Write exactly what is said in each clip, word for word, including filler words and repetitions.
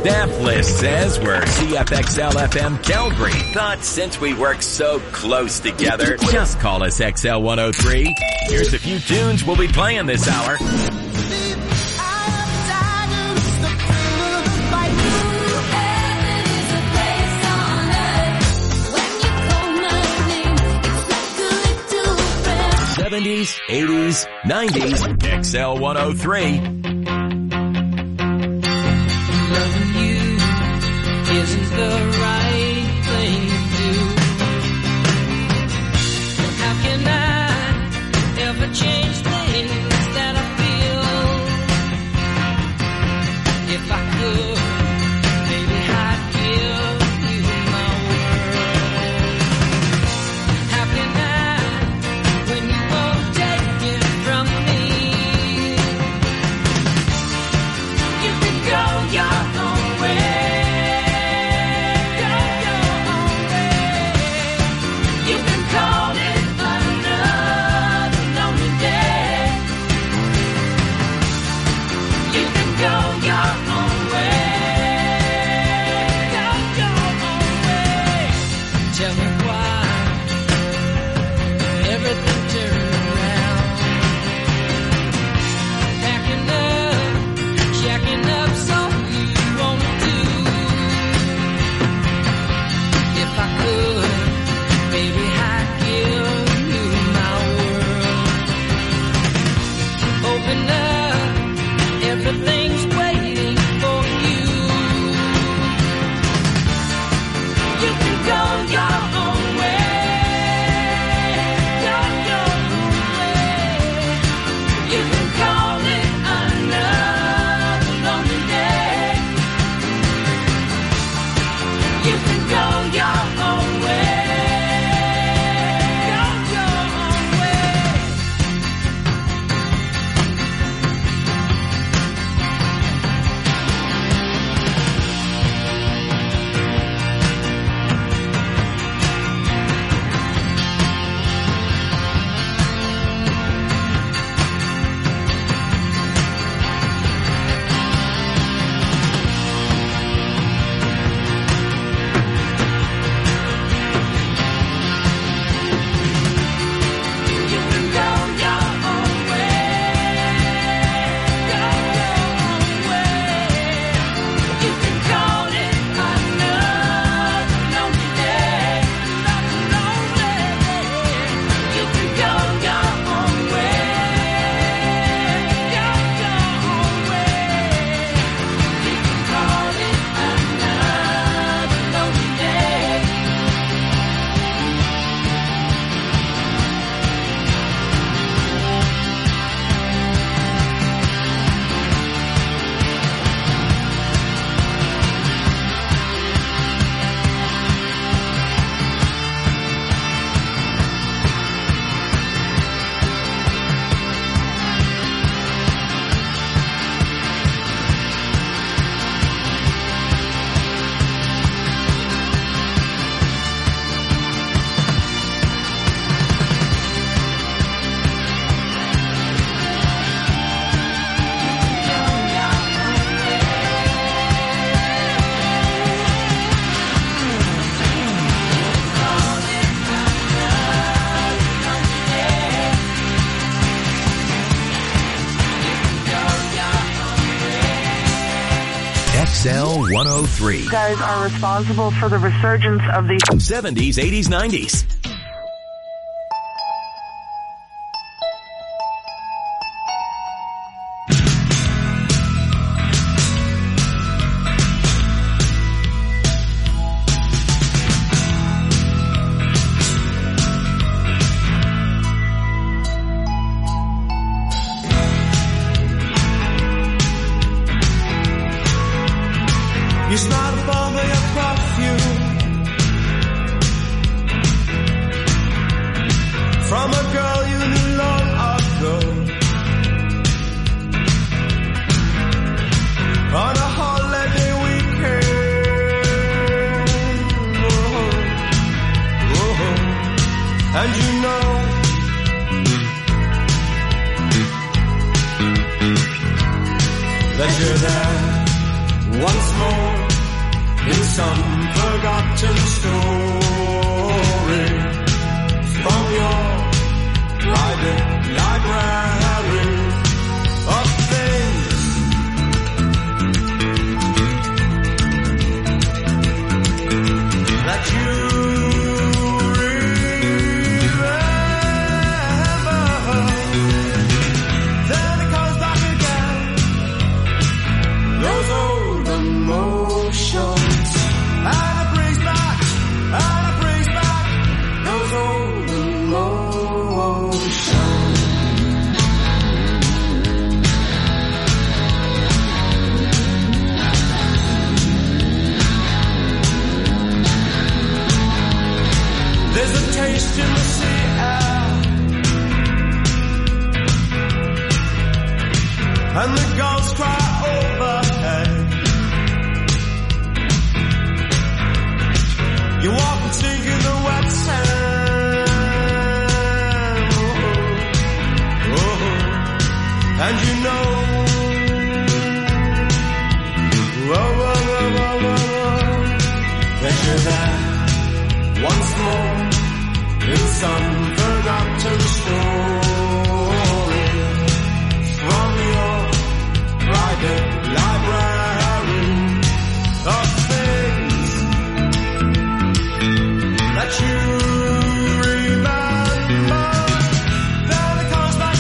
staff list says we're C F X L F M Calgary. But since we work so close together, just call us X L one oh three. Here's a few tunes we'll be playing this hour. seventies, eighties, nineties, X L one oh three. Loving you isn't the right thing to do. How can I ever change things that I feel? If I could, maybe I'd give you my world. How can I, when you won't take it from me? You can go your own way. Go your own way. You can call it another lonely day. You can go your own way. Go your own way. Tell me why everything turned around. Packing up, shacking up, so you won't do. If I could, baby, I'd give you my world. Open up, everything's waiting for you. You can go your own way. Go your own way. You can call it another lonely day. You can go your own way. Go your own way. You can go your own way. Go your own way. You can call it another lonely day. Lonely day. You can go your own way. Go your own way. You can call it another lonely day. X L one oh three. You guys are responsible for the resurgence of these. seventies, eighties, nineties. You smile upon me your perfume from a girl you knew long ago. On a holiday weekend, whoa, whoa. And you know that you're there once more in some forgotten story from your private library of things that you remember. Then it comes back again, those old emotions, and it brings back, and it brings back those old emotions. There's a taste in the sea air, and the gulls cry overhead. You walk and sink in the wet sand, oh, oh, and you know, whoa, whoa, whoa, whoa, whoa, whoa, that you're there once more in some forgotten story from your private library of things that you remember. Then it comes back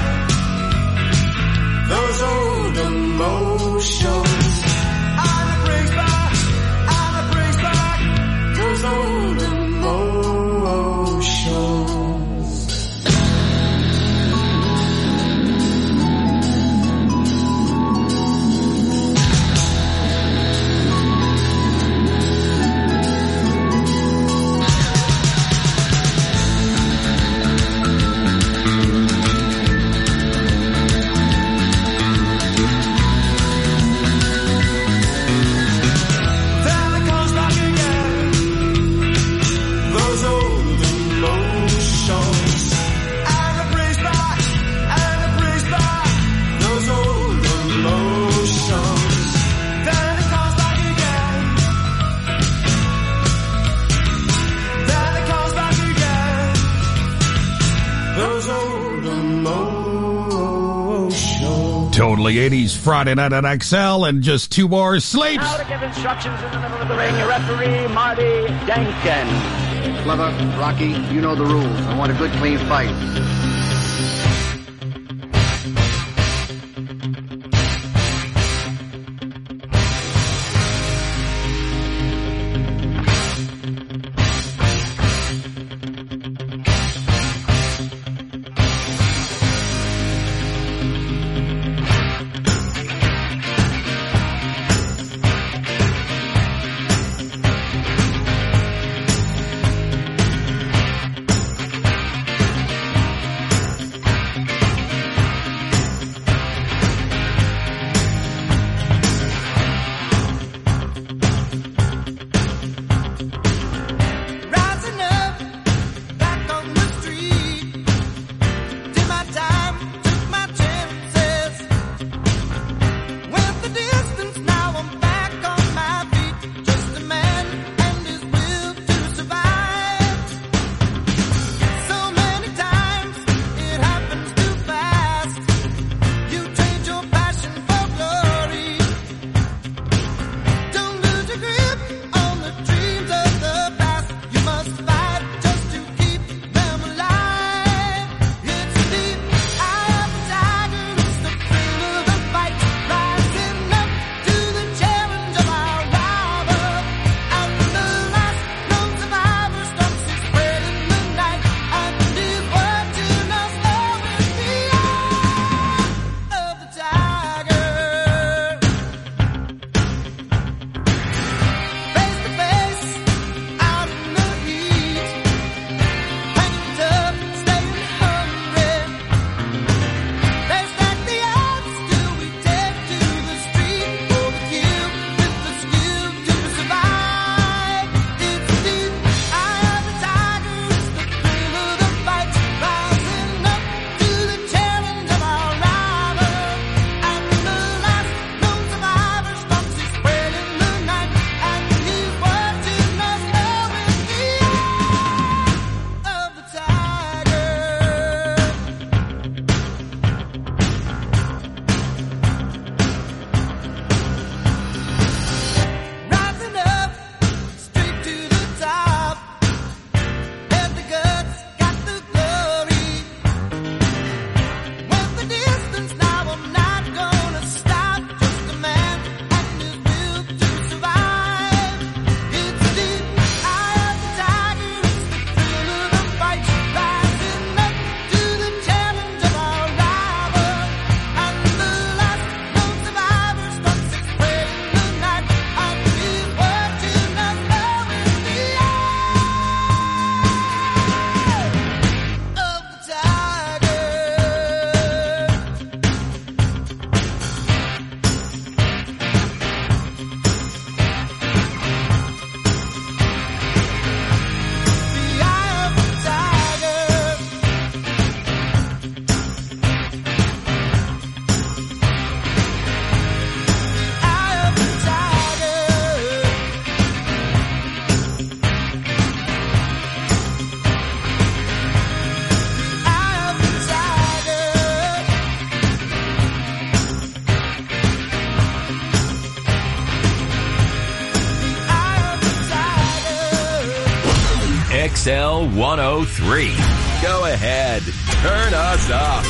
again, those old emotions, and it brings back, and it brings back those old emotions. Then it comes back again, those old emotions, and it brings back, and it brings back those old emotions. Then it comes back again, then it comes back again, those old emotions. Totally eighties Friday night at X L and just two more sleeps. Now to give instructions in the middle of the ring, referee Marty Denkin. Clever, Rocky, you know the rules. I want a good, clean fight. X L one oh three. Go ahead. Turn us up.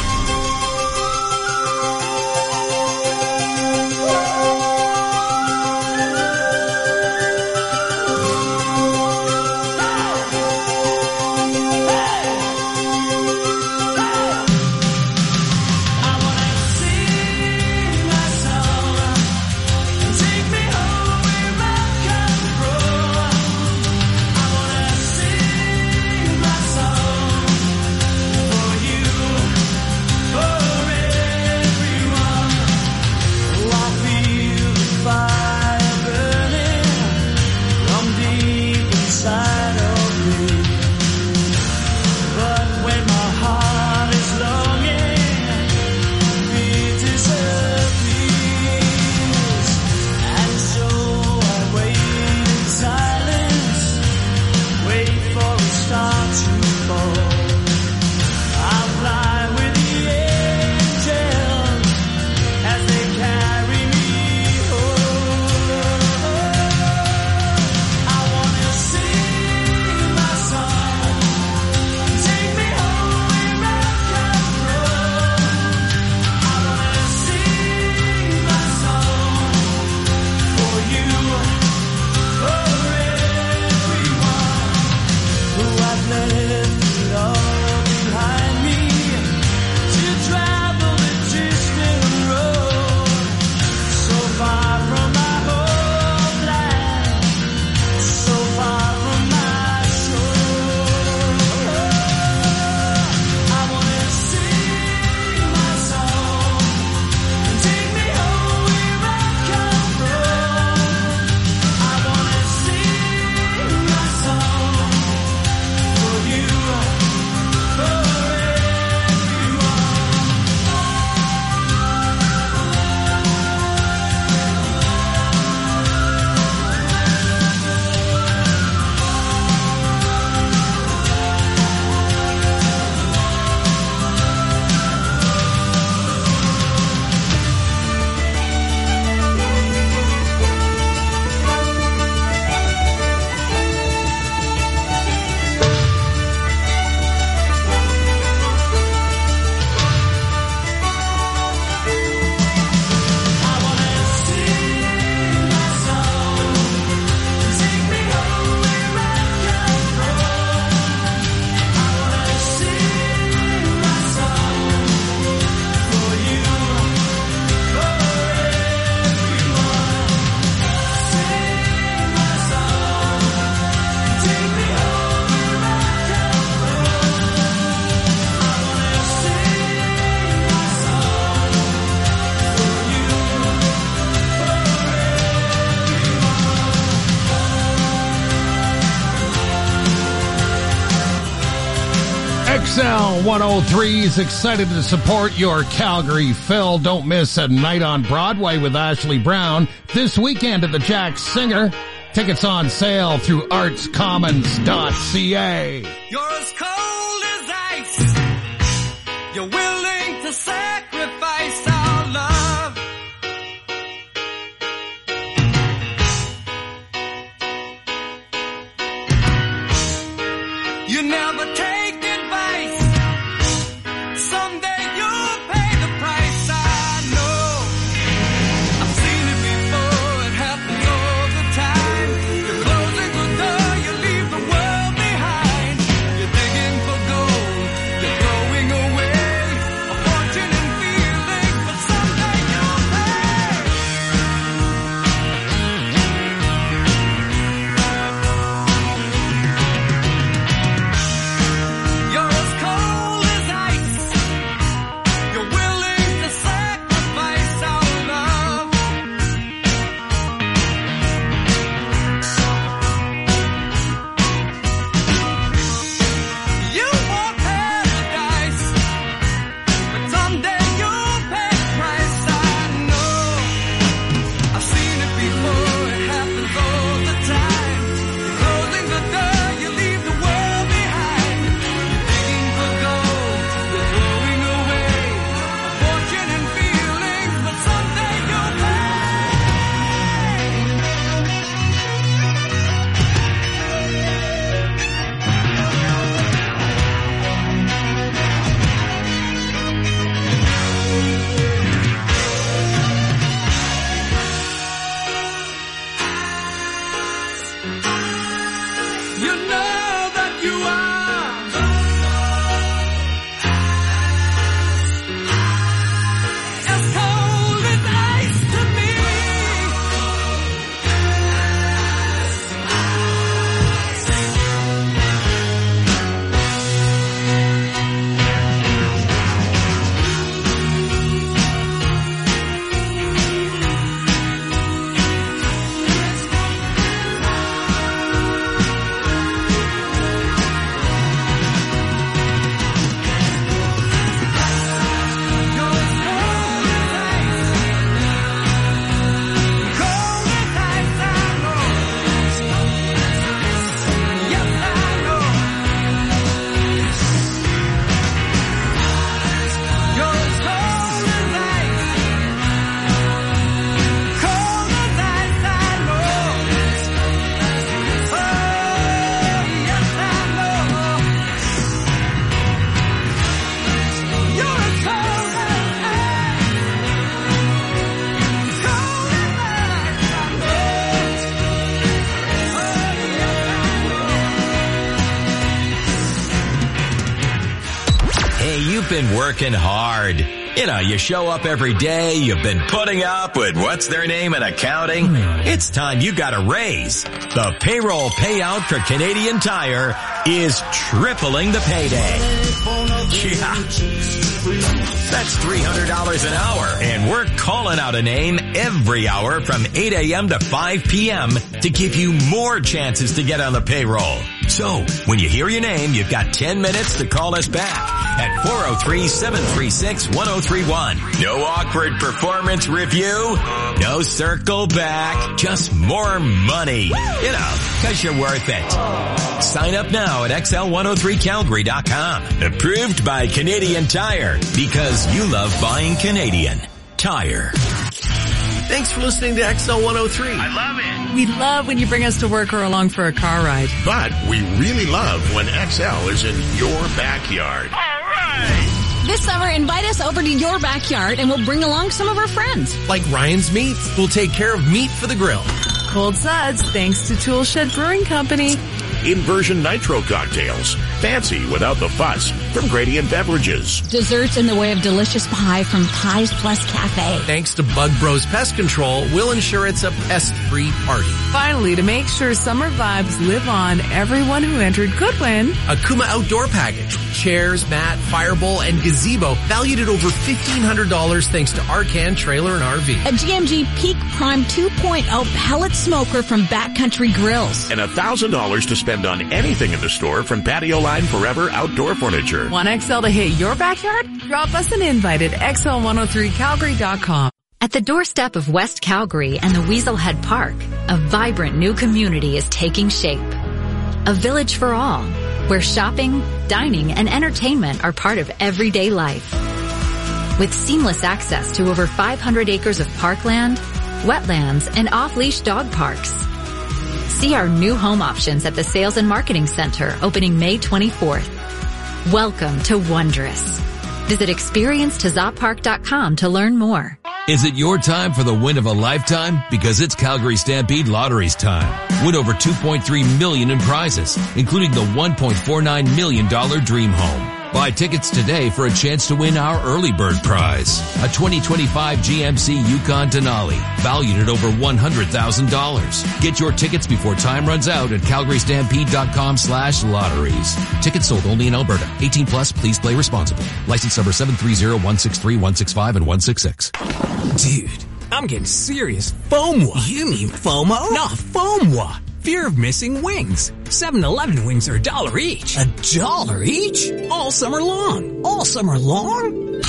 X L one oh three is excited to support your Calgary Phil. Don't miss a night on Broadway with Ashley Brown this weekend at the Jack Singer. Tickets on sale through arts commons dot c a. You're as cold as ice. You're willing to sacrifice our love. You never take advice. Someday you'll pay the price. I know. I've seen it before. It happens all the time. You're closing the door. You leave the world behind. You're digging for gold. You're throwing away a fortune in working hard. You know, you show up every day, you've been putting up with what's their name in accounting. It's time you got a raise. The payroll payout for Canadian Tire is tripling the payday. Yeah. That's three hundred dollars an hour, and we're calling out a name every hour from eight a.m. to five p.m. to give you more chances to get on the payroll. So, when you hear your name, you've got ten minutes to call us back at four oh three, seven three six, one oh three one. No awkward performance review, no circle back, just more money. You know, cause you're worth it. Sign up now at X L one oh three Calgary dot com. Approved by Canadian Tire, because you love buying Canadian Tire. Thanks for listening to X L one oh three. I love it. We love when you bring us to work or along for a car ride. But we really love when X L is in your backyard. All right. This summer, invite us over to your backyard and we'll bring along some of our friends. Like Ryan's Meats. We'll take care of meat for the grill. Cold Suds, thanks to Tool Shed Brewing Company. Inversion Nitro cocktails. Fancy without the fuss from Gradient Beverages. Desserts in the way of delicious pie from Pies Plus Cafe. Thanks to Bug Bros Pest Control, we'll ensure it's a pest-free party. Finally, to make sure summer vibes live on, everyone who entered could win a Kuma Outdoor Package. Chairs, mat, firebowl, and gazebo valued at over fifteen hundred dollars thanks to Arcan Trailer and R V. A G M G Peak Prime two point oh pellet smoker from Backcountry Grills. And one thousand dollars to spend on anything in the store from Patio Line Forever Outdoor Furniture. Want X L to hit your backyard? Drop us an invite at X L one oh three Calgary dot com. At the doorstep of West Calgary and the Weaselhead Park, a vibrant new community is taking shape. A village for all, where shopping, dining, and entertainment are part of everyday life. With seamless access to over five hundred acres of parkland, wetlands, and off-leash dog parks. See our new home options at the Sales and Marketing Center opening May twenty-fourth. Welcome to Wondrous. Visit experience to zop park dot com to learn more. Is it your time for the win of a lifetime? Because it's Calgary Stampede Lottery's time. Win over two point three million dollars in prizes, including the one point four nine million dollars Dream Home. Buy tickets today for a chance to win our early bird prize, a twenty twenty-five G M C Yukon Denali, valued at over one hundred thousand dollars. Get your tickets before time runs out at calgary stampede dot com slash lotteries. Tickets sold only in Alberta. eighteen plus, please play responsibly. License number seven three zero, one six three, one six five and one six six. Dude, I'm getting serious FOMO. You mean FOMO? No, FOMO. Fear of missing wings. seven eleven wings are a dollar each. A dollar each? All summer long. All summer long?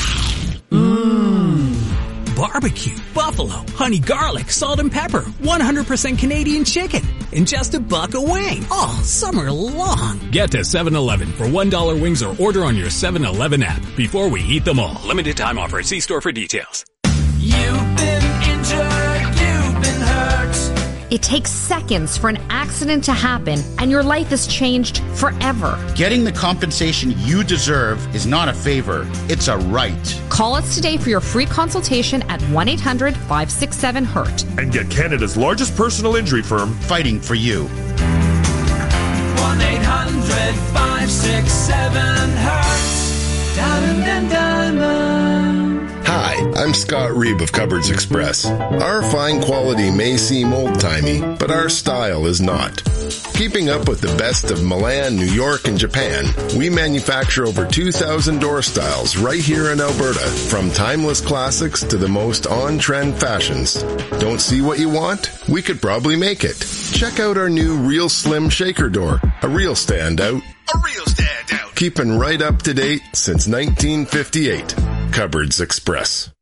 Mmm. Barbecue, buffalo, honey garlic, salt and pepper, one hundred percent Canadian chicken, and just a buck a wing. All summer long. Get to seven eleven for one dollar wings or order on your seven eleven app before we eat them all. Limited time offer. See store for details. You've been injured, you've been hurt. It takes seconds for an accident to happen, and your life is changed forever. Getting the compensation you deserve is not a favor, it's a right. Call us today for your free consultation at one eight hundred, five six seven, hurt. And get Canada's largest personal injury firm fighting for you. one eight hundred, five six seven, hurt. Diamond and Diamond. Hi, I'm Scott Reeb of Cupboards Express. Our fine quality may seem old-timey, but our style is not. Keeping up with the best of Milan, New York, and Japan, we manufacture over two thousand door styles right here in Alberta, from timeless classics to the most on-trend fashions. Don't see what you want? We could probably make it. Check out our new Real Slim Shaker Door, a real standout. A real standout. Keeping right up to date since nineteen fifty-eight. Cupboards Express.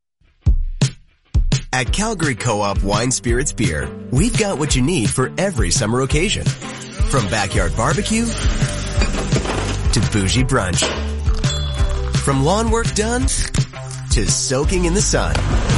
At Calgary Co-op Wine Spirits Beer, we've got what you need for every summer occasion. From backyard barbecue to bougie brunch. From lawn work done to soaking in the sun.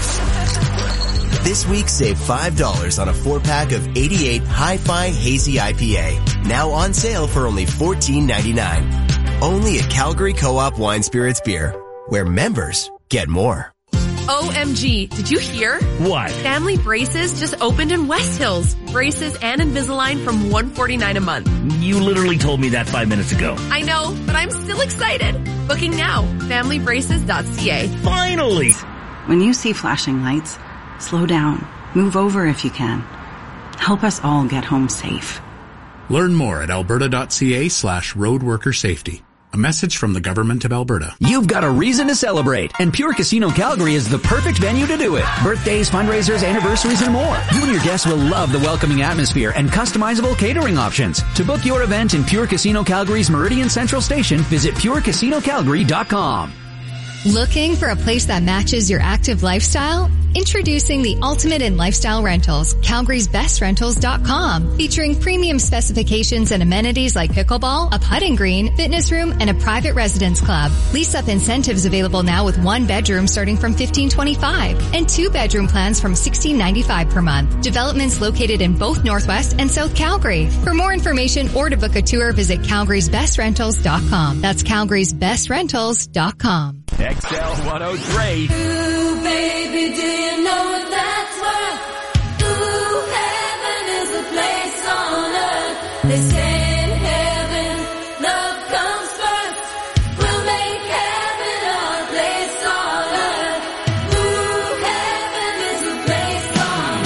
This week, save five dollars on a four-pack of eighty-eight Hi-Fi Hazy I P A. Now on sale for only fourteen ninety-nine. Only at Calgary Co-op Wine Spirits Beer, where members get more. O M G, did you hear? What? Family Braces just opened in West Hills. Braces and Invisalign from one hundred forty-nine dollars a month. You literally told me that five minutes ago. I know, but I'm still excited. Booking now. family braces dot c a. Finally! When you see flashing lights, slow down. Move over if you can. Help us all get home safe. Learn more at alberta.ca slash roadworker safety. A message from the Government of Alberta. You've got a reason to celebrate, and Pure Casino Calgary is the perfect venue to do it. Birthdays, fundraisers, anniversaries, and more. You and your guests will love the welcoming atmosphere and customizable catering options. To book your event in Pure Casino Calgary's Meridian Central Station, visit pure casino calgary dot com. Looking for a place that matches your active lifestyle? Introducing the ultimate in lifestyle rentals, Calgary's best rentals dot com, featuring premium specifications and amenities like pickleball, a putting green, fitness room, and a private residence club. Lease-up incentives available now with one bedroom starting from fifteen twenty-five and two bedroom plans from sixteen ninety-five per month. Developments located in both Northwest and South Calgary. For more information or to book a tour, visit Calgary's best rentals dot com. That's Calgary's best rentals dot com. X L one oh three. Ooh, baby, do you know what that's worth? Ooh, heaven is a place on earth. They say in heaven, love comes first. We'll make heaven our place on earth. Ooh, heaven is a place on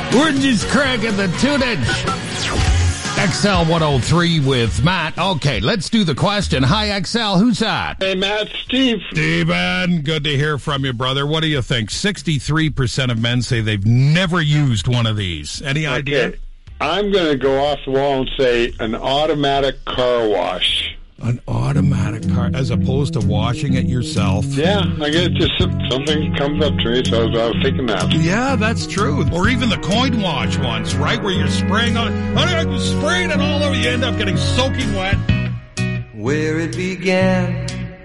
We're just cranking the two-inch. X L one oh three with Matt. Okay, let's do the question. Hi, X L. Who's that? Hey, Matt. Steve. Steven, good to hear from you, brother. What do you think? sixty-three percent of men say they've never used one of these. Any Okay. idea? I'm going to go off the wall and say an automatic car wash. An automatic car, as opposed to washing it yourself. Yeah, I guess just something comes up to me, so I was, I was thinking that. Yeah, that's true. Or even the coin wash ones, right? Where you're spraying on, oh, spraying it all over, you end up getting soaking wet. Where it began,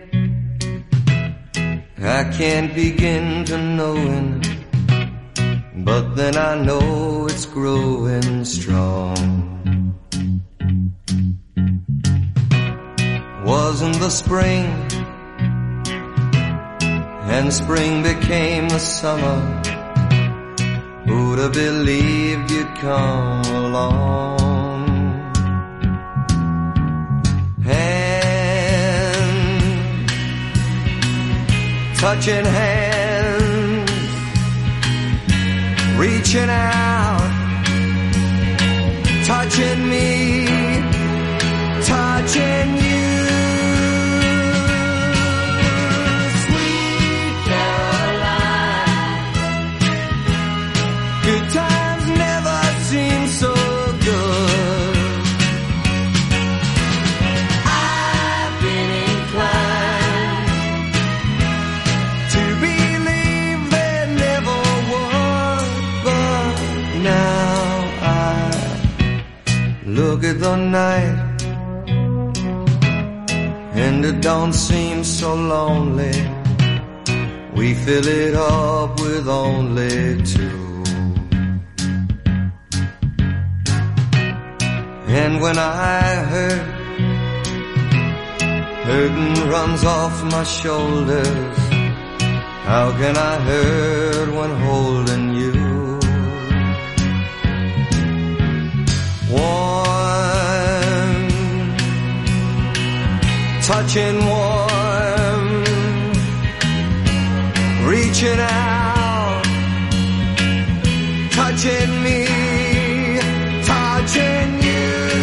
I can't begin to knowing, but then I know it's growing strong. Wasn't the spring, and spring became the summer. Who'd have believed you'd come along? Hand, touching hands, reaching out, touching me, touching you. Good times never seem so good. I've been inclined to believe there never was, but now I look at the night and it don't seem so lonely. We fill it up with only two. And when I hurt, hurting runs off my shoulders. How can I hurt when holding you? Warm, touching warm, reaching out, touching me, touching you.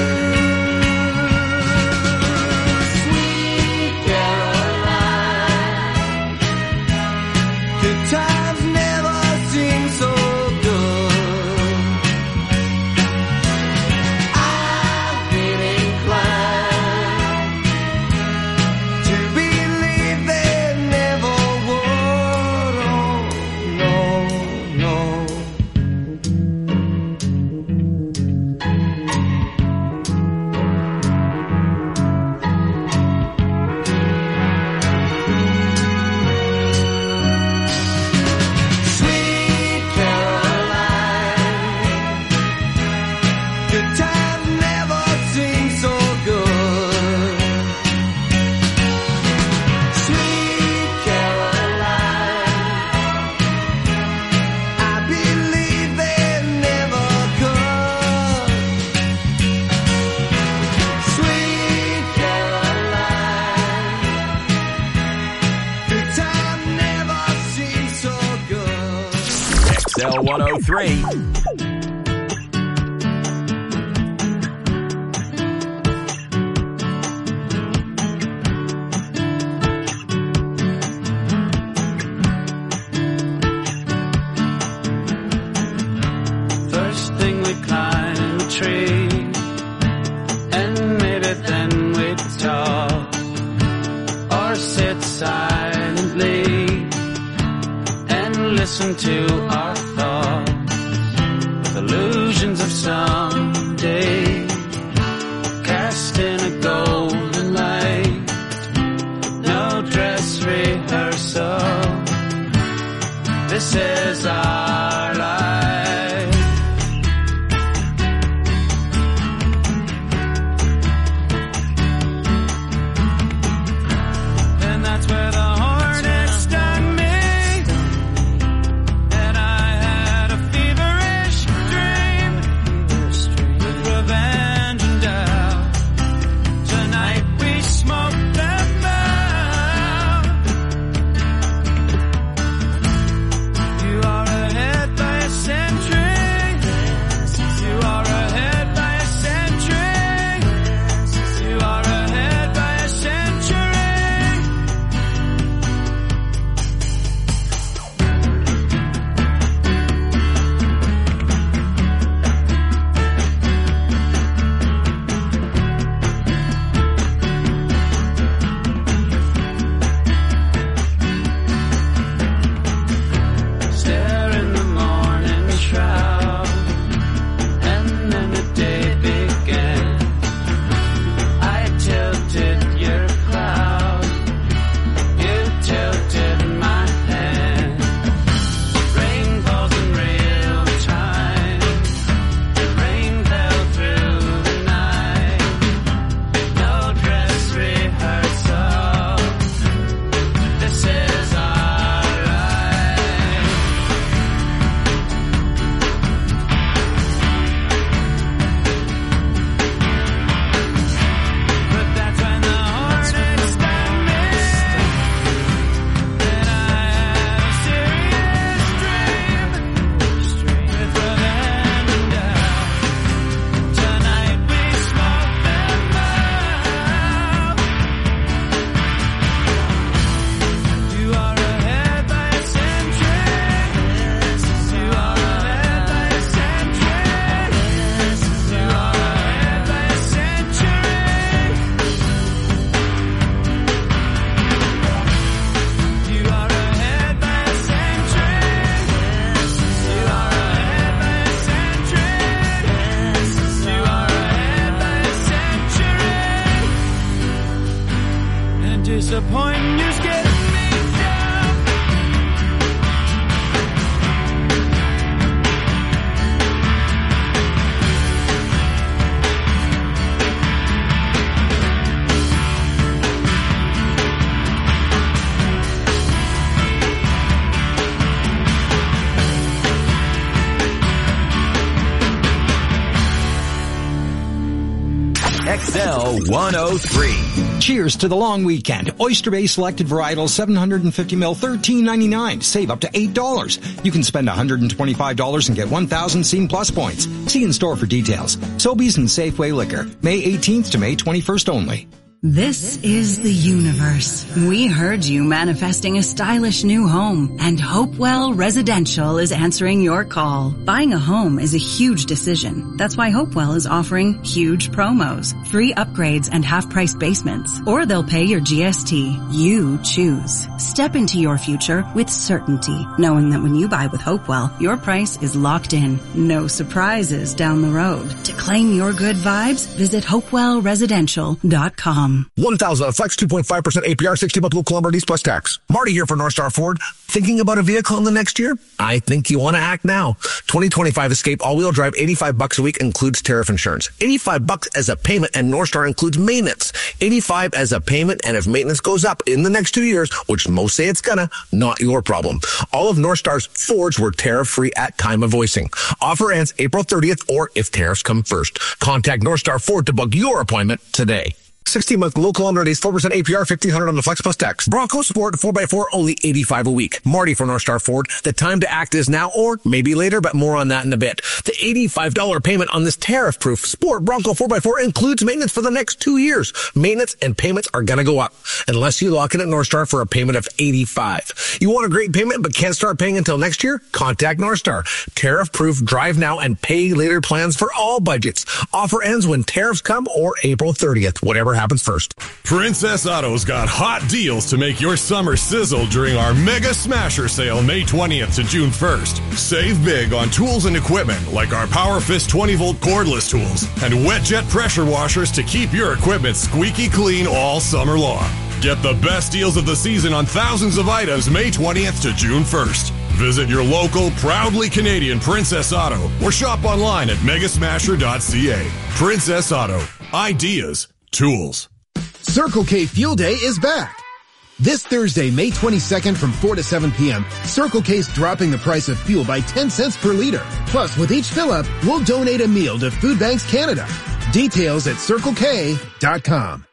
Times never seem so good. I've been inclined to believe there never would. Oh, no, no. X L one oh three. First thing we climb a tree, and maybe then we talk, or sit silently and listen to our thoughts, with illusions of someday, cast in a golden light, no dress rehearsal, this is our life. And that's where the hornet stung me, and I had a feverish dream with revenge and doubt. Tonight we smoked them out. You X L one oh three. Cheers to the long weekend. Oyster Bay selected varietal seven hundred fifty milliliters, thirteen ninety-nine. Save up to eight dollars. You can spend one hundred twenty-five dollars and get one thousand Scene Plus points. See in store for details. Sobeys and Safeway Liquor. May eighteenth to May twenty-first only. This is the universe. We heard you manifesting a stylish new home, and Hopewell Residential is answering your call. Buying a home is a huge decision. That's why Hopewell is offering huge promos, free upgrades and half-price basements, or they'll pay your G S T. You choose. Step into your future with certainty, knowing that when you buy with Hopewell, your price is locked in. No surprises down the road. To claim your good vibes, visit hopewell residential dot com. one thousand Flex two point five percent A P R, sixty month low kilometer lease plus tax. Marty here for North Star Ford. Thinking about a vehicle in the next year? I think you want to act now. twenty twenty-five Escape all-wheel drive, eighty-five bucks a week, includes tariff insurance. eighty-five bucks as a payment, and North Star includes maintenance. eighty-five as a payment, and if maintenance goes up in the next two years, which most say it's gonna, not your problem. All of North Star's Fords were tariff-free at time of voicing. Offer ends April thirtieth, or if tariffs come first. Contact North Star Ford to book your appointment today. sixteen month low kilometer days, four percent A P R, fifteen hundred on the Flex plus tax. Bronco Sport four by four, only eighty-five a week. Marty for North Star Ford. The time to act is now, or maybe later, but more on that in a bit. The eighty-five dollars payment on this tariff-proof Sport Bronco four by four includes maintenance for the next two years. Maintenance and payments are gonna go up, unless you lock in at North Star for a payment of eighty-five dollars. You want a great payment but can't start paying until next year? Contact North Star. Tariff-proof drive now and pay later plans for all budgets. Offer ends when tariffs come or April thirtieth, whatever happens first. Princess Auto's got hot deals to make your summer sizzle during our Mega Smasher sale May twentieth to June first. Save big on tools and equipment like our PowerFist twenty volt cordless tools and wet jet pressure washers to keep your equipment squeaky clean all summer long. Get the best deals of the season on thousands of items May twentieth to June first. Visit your local, proudly Canadian Princess Auto or shop online at mega smasher dot c a. Princess Auto. Ideas. Tools. Circle K Fuel Day is back. This Thursday, May twenty-second from four to seven p.m., Circle K's dropping the price of fuel by ten cents per liter. Plus, with each fill-up, we'll donate a meal to Food Banks Canada. Details at circle k dot com.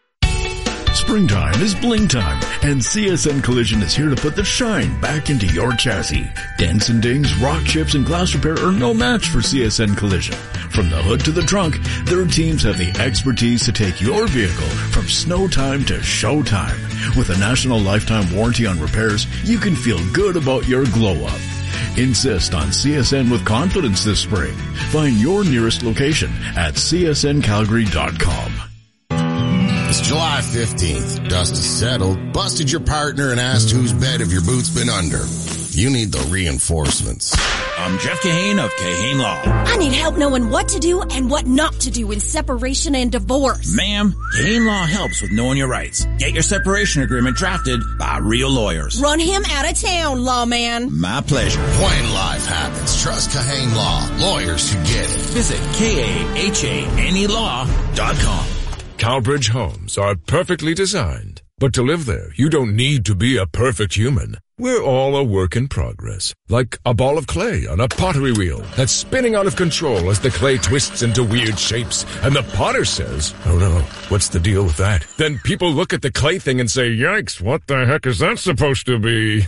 Springtime is bling time, and C S N Collision is here to put the shine back into your chassis. Dents and dings, rock chips, and glass repair are no match for C S N Collision. From the hood to the trunk, their teams have the expertise to take your vehicle from snow time to show time. With a national lifetime warranty on repairs, you can feel good about your glow-up. Insist on C S N with confidence this spring. Find your nearest location at c s n calgary dot com. It's July fifteenth. Dust is settled, busted your partner, and asked whose bed have your boots been under. You need the reinforcements. I'm Jeff Kahane of Kahane Law. I need help knowing what to do and what not to do in separation and divorce. Ma'am, Kahane Law helps with knowing your rights. Get your separation agreement drafted by real lawyers. Run him out of town, lawman. My pleasure. When life happens, trust Kahane Law. Lawyers who get it. Visit K A H A N E law dot com. Cowbridge homes are perfectly designed, but to live there, you don't need to be a perfect human. We're all a work in progress, like a ball of clay on a pottery wheel that's spinning out of control as the clay twists into weird shapes, and the potter says, oh no, what's the deal with that? Then people look at the clay thing and say, yikes, what the heck is that supposed to be?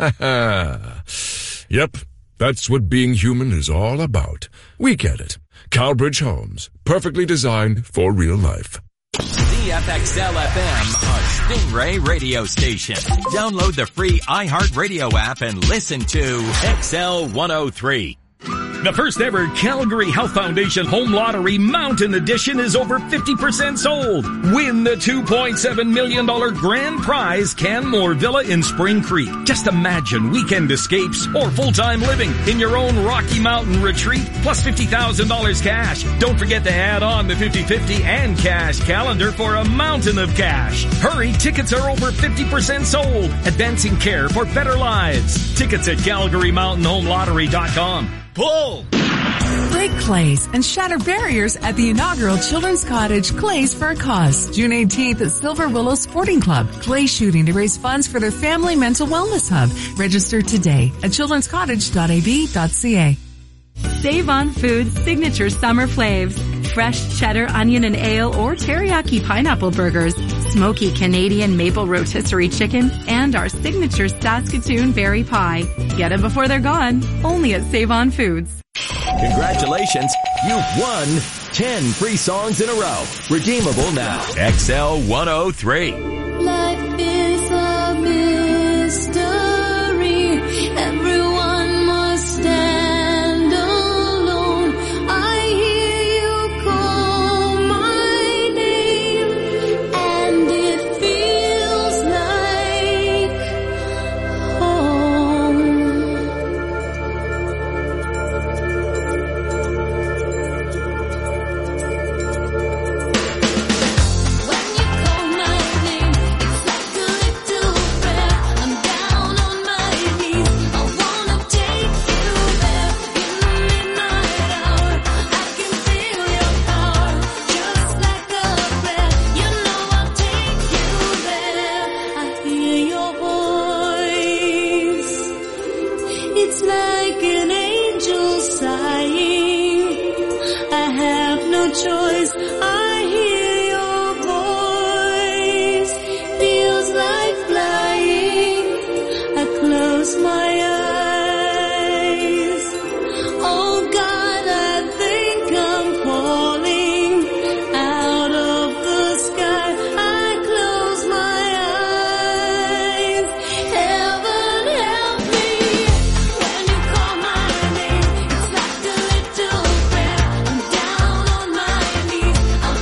Yep, that's what being human is all about. We get it. Cowbridge homes, perfectly designed for real life. C F X L F M, a Stingray radio station. Download the free iHeartRadio app and listen to X L one oh three. The first ever Calgary Health Foundation Home Lottery Mountain Edition is over fifty percent sold. Win the two point seven million dollars grand prize Canmore Villa in Spring Creek. Just imagine weekend escapes or full-time living in your own Rocky Mountain retreat, plus fifty thousand dollars cash. Don't forget to add on the fifty fifty and cash calendar for a mountain of cash. Hurry, tickets are over fifty percent sold. Advancing care for better lives. Tickets at calgary mountain home lottery dot com. Pull! Break clays and shatter barriers at the inaugural Children's Cottage Clays for a Cause. June eighteenth at Silver Willow Sporting Club. Clay shooting to raise funds for their family mental wellness hub. Register today at children's cottage dot a b dot c a. Save on Food's signature summer flaves. fresh cheddar, onion, and ale, or teriyaki pineapple burgers, smoky Canadian maple rotisserie chicken, and our signature Saskatoon berry pie. Get them before they're gone. Only at Save On Foods. Congratulations, you've won ten free songs in a row. Redeemable now. X L one oh three. Life is a mystery. Everyone must stand alone. I hear you call my name, and it feels like home. When you call my name, it's like a little prayer. I'm down on my knees. I wanna take you there in the midnight hour. I can feel your power, just like a prayer. You know I'll take you there. I hear your voice. It's like an angel sighing. I have no choice. I hear your voice. Feels like flying. I close my eyes. Oh God, I think I'm falling out of the sky. I close my eyes. Heaven help me. When you call my name, it's like a little prayer. I'm down on my knees. I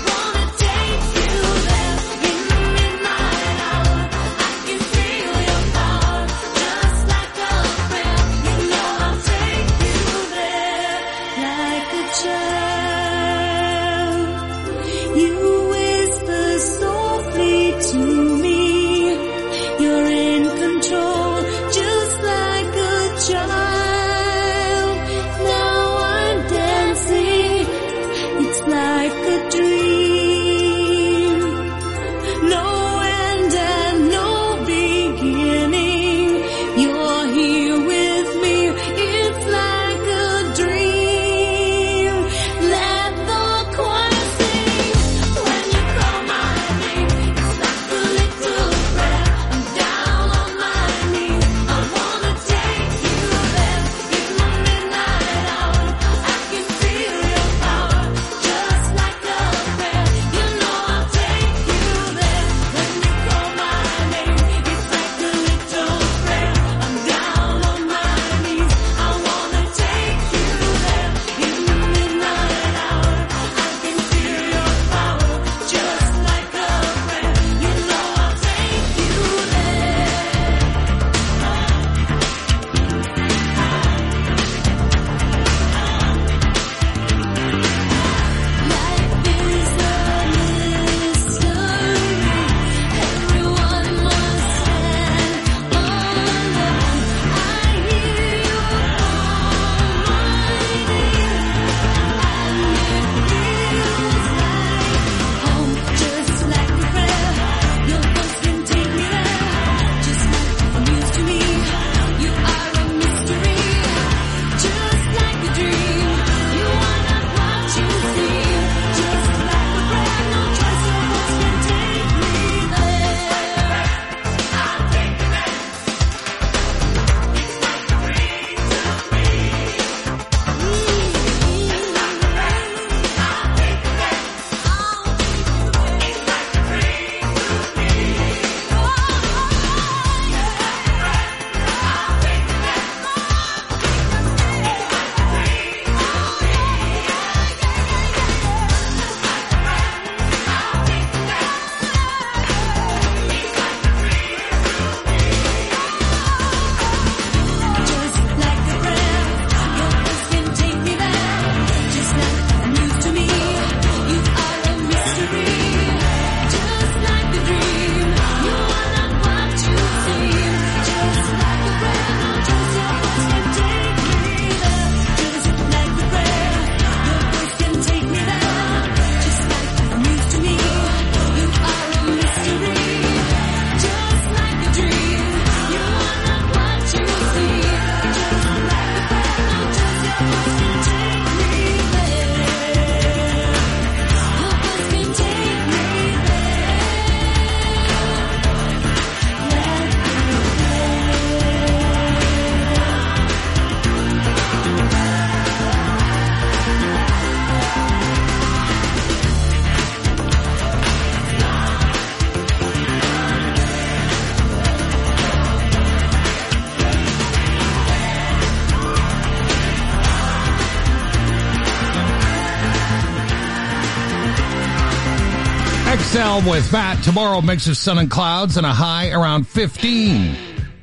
X L with Matt. Tomorrow, mix of sun and clouds and a high around fifteen.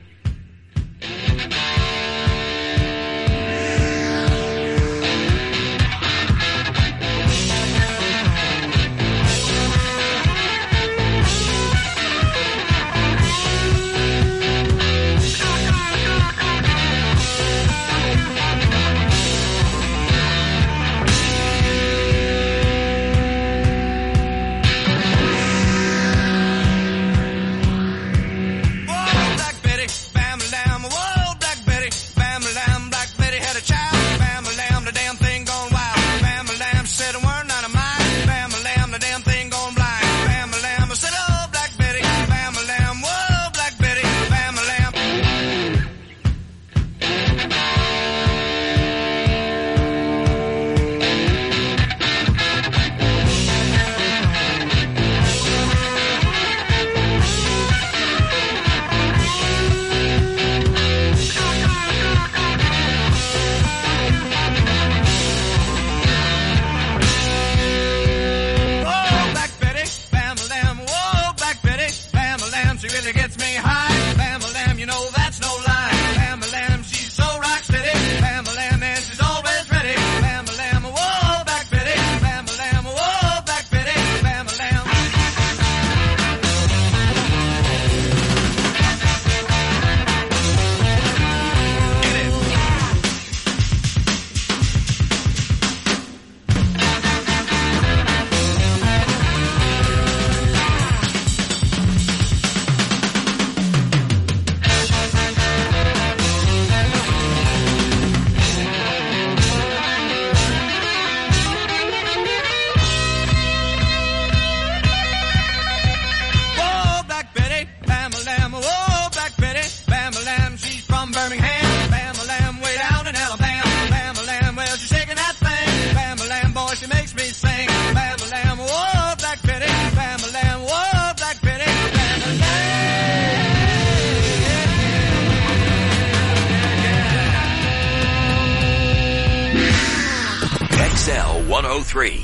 X L one oh three.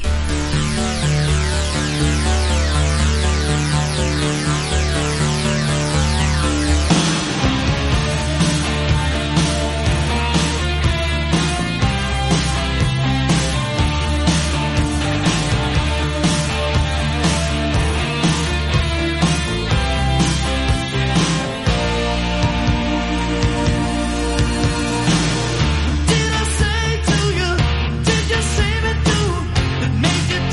Did I say to you, did you say me too, that made you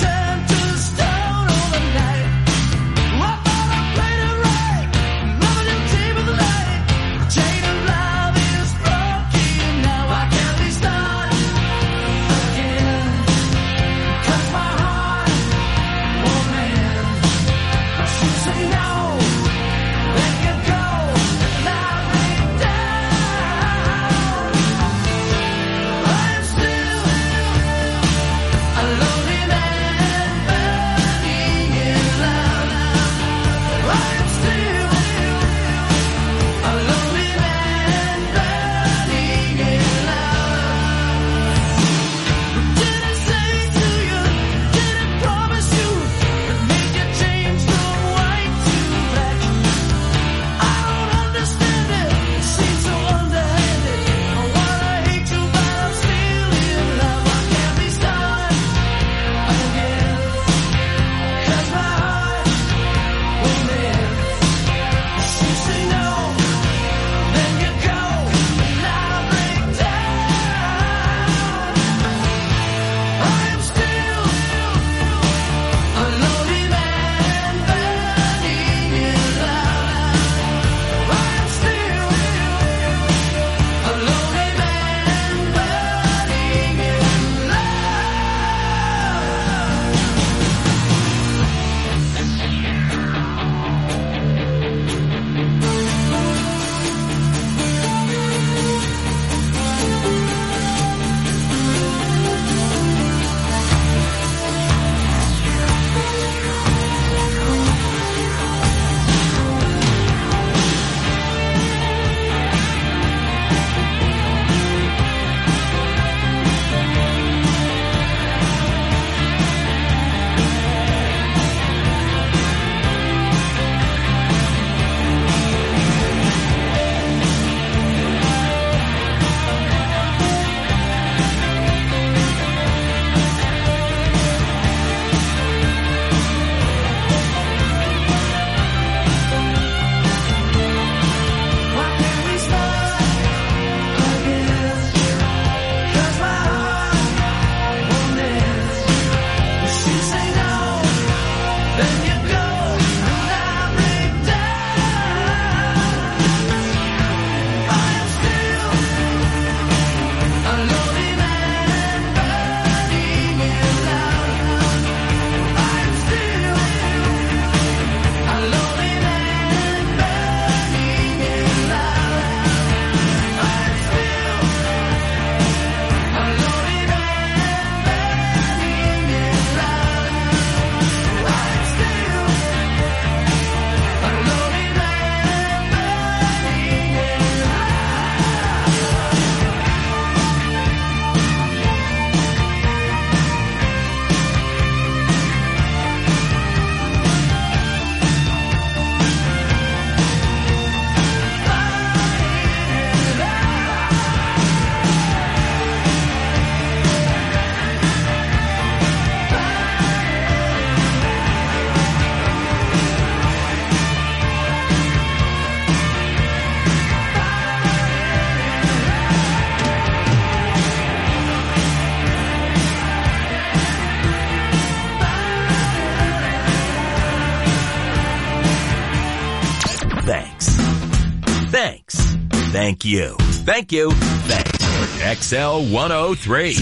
thank you. Thank you. Thanks. X L one oh three.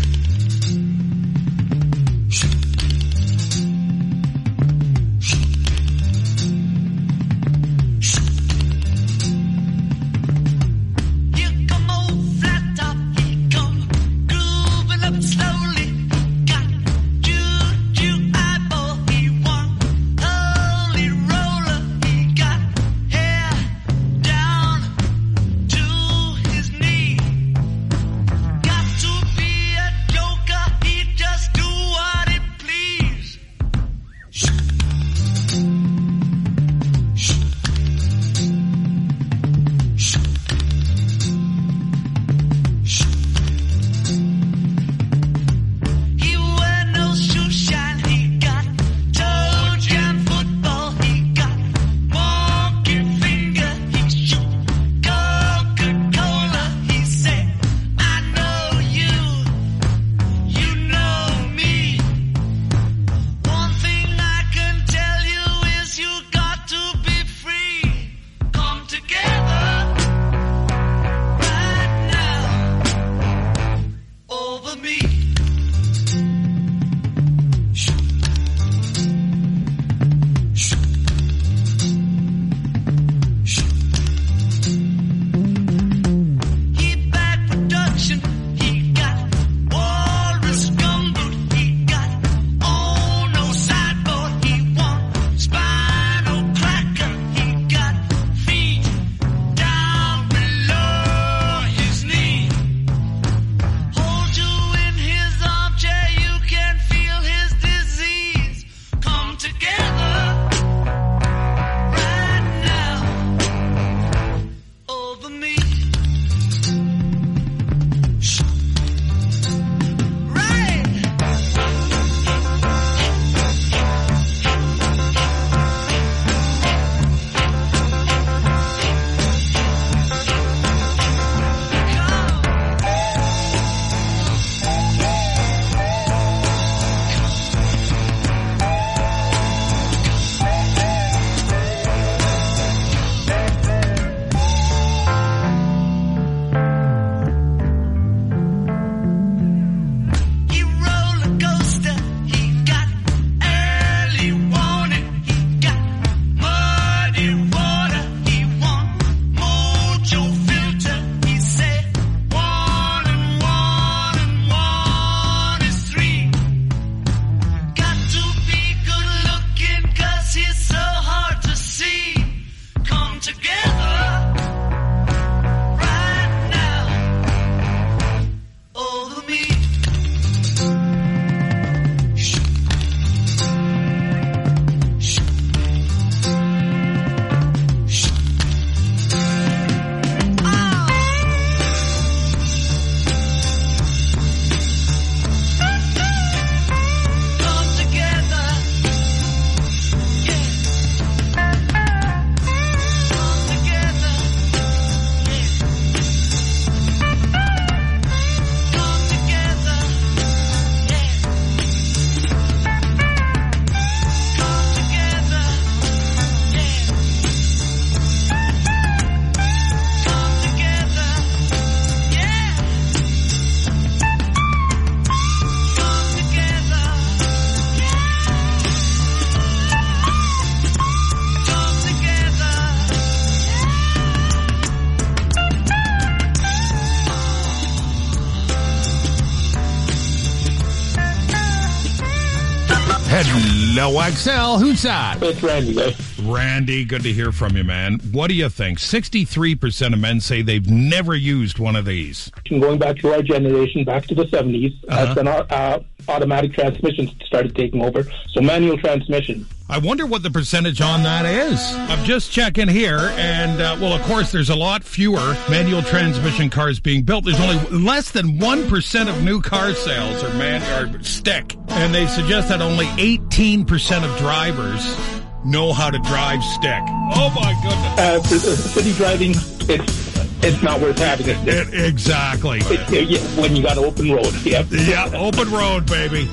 Hello, X L. Who's that? It's Randy, guys. Randy, good to hear from you, man. What do you think? sixty-three percent of men say they've never used one of these. Going back to our generation, back to the seventies, Uh-huh. uh, then uh, automatic transmissions started taking over. So manual transmission. I wonder what the percentage on that is. I'm just checking here, and, uh, well, of course, there's a lot fewer manual transmission cars being built. There's only less than one percent of new car sales are, man- are stick, and they suggest that only eighteen percent of drivers know how to drive stick. Oh, my goodness. Uh, for the city driving, it's it's not worth having a stick. It, exactly. It, it, yeah, when you got open road. Yep. Yeah, open road, baby.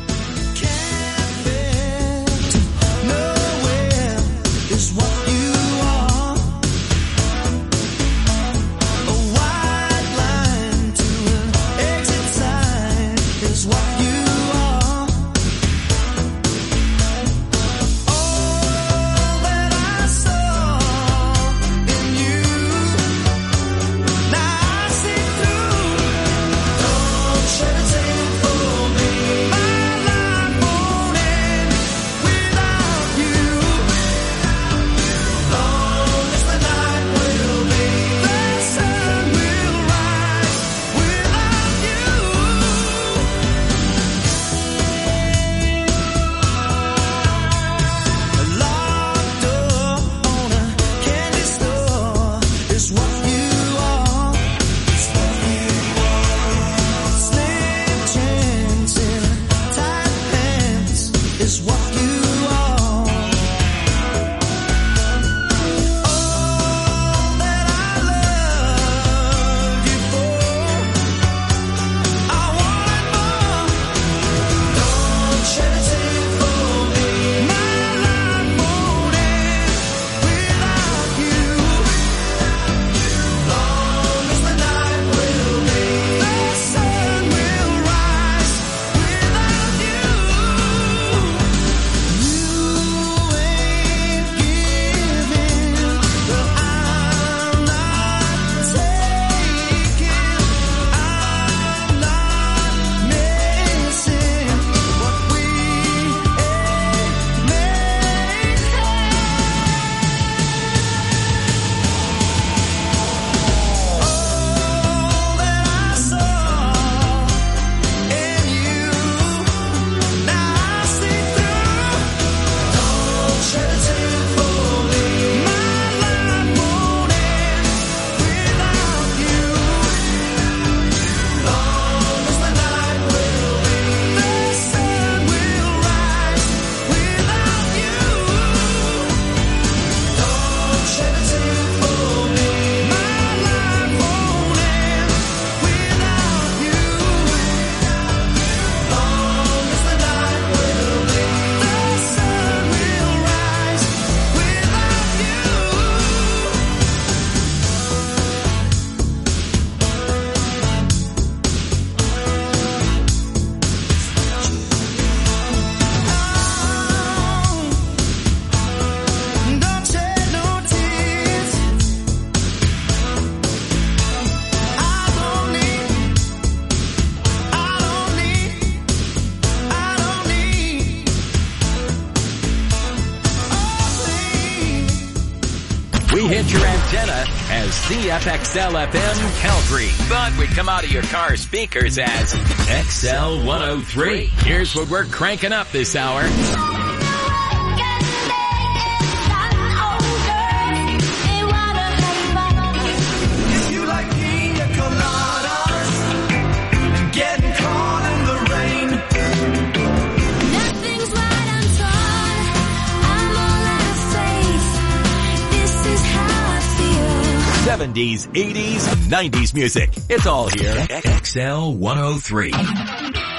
Is what you are. Oh, hit your antenna as C F X L F M Calgary, but we come out of your car speakers as X L one oh three. Here's what we're cranking up this hour. seventies, eighties, nineties music. It's all here. X L one oh three.